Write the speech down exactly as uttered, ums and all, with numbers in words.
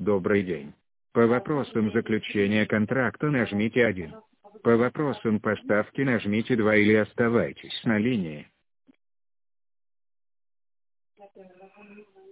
Добрый день. По вопросам заключения контракта нажмите один. По вопросам поставки нажмите два или оставайтесь на линии.